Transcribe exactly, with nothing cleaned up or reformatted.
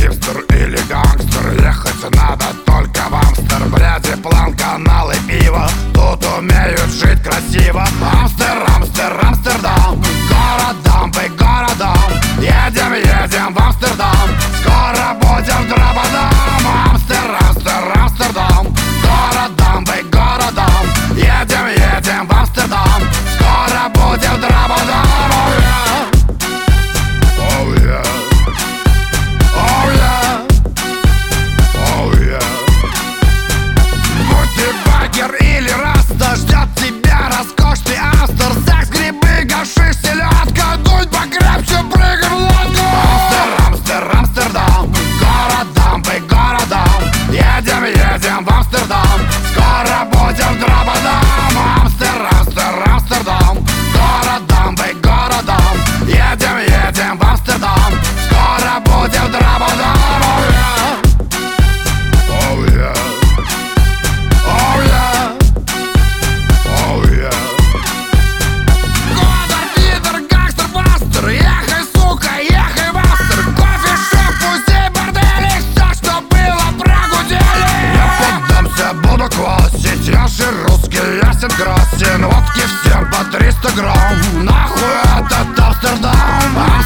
хипстер или гангстер, ехать надо только в Амстер. Бляди, план, каналы, пиво, тут умеют жить красиво. Амстер, Амстер, Амстердам, городам, бей городам. Едем, едем в Амстердам, скоро будем в Драбадам. Амстер, Амстер, Амстердам, городам, бей городам. Едем, едем в Амстердам, скоро будем в Драбадам. Oh yeah, oh yeah, oh yeah. Будь ты байкер или раста, ждет тебя роскошный Амстер. Секс, грибы, гашиш, селедка, дуть покрепче, прыгай в лодку. Амстер, Амстер, Амстердам, городам, бей городам. Едем, едем в Амстердам, скоро будем в Драбадам. Амстер, Амстер, Амстердам, городам, бей городам. Едем, едем в Амстердам, скоро будем в Драбадам. Oh yeah, oh yeah, oh yeah. Годор, пидор, гангстер, бастер, ехай, сука, ехай в Амстер. Кофе-шоп, музей, бордели, все, что было, прогудели. Я поддамся, буду квасить, я же русский, ясен красен. Водки всем по триста грамм, нахуй этот Амстердам.